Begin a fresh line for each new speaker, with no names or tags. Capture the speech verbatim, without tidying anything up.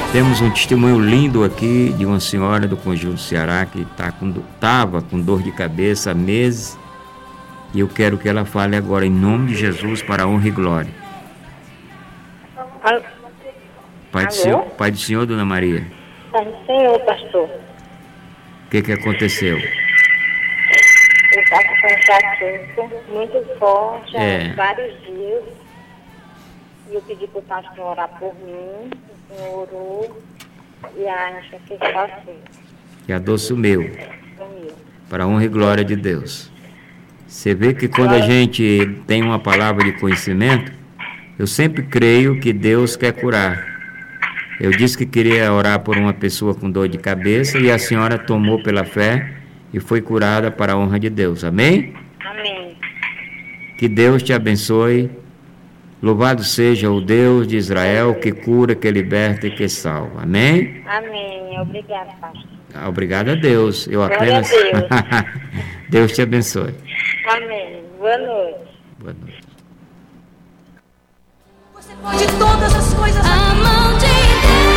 Temos um testemunho lindo aqui de uma senhora do Conjunto Ceará que tá com, tava com dor de cabeça há meses, e eu quero que ela fale agora em nome de Jesus para a honra e glória.
Alô?
Pai do Senhor, Pai do Senhor, Dona Maria.
Pai do Senhor, pastor.
O que que aconteceu?
Eu estava com enxaqueca muito forte
É.
há vários dias. E eu pedi para o pastor orar por mim. O senhor orou. E a enxaqueca passou.
Que a dor sumiu,
Sumiu.
para a honra e glória de Deus. Você vê que quando a gente tem uma palavra de conhecimento, eu sempre creio que Deus quer curar. Eu disse que queria orar por uma pessoa com dor de cabeça e a senhora tomou pela fé e foi curada para a honra de Deus. Amém?
Amém.
Que Deus te abençoe. Louvado seja o Deus de Israel que cura, que liberta e que salva. Amém?
Amém. Obrigada, pastor.
Obrigado a Deus. Eu
Glória
apenas...
a Deus.
Deus te abençoe.
Amém. Boa noite.
Boa noite.
Você pode todas as coisas.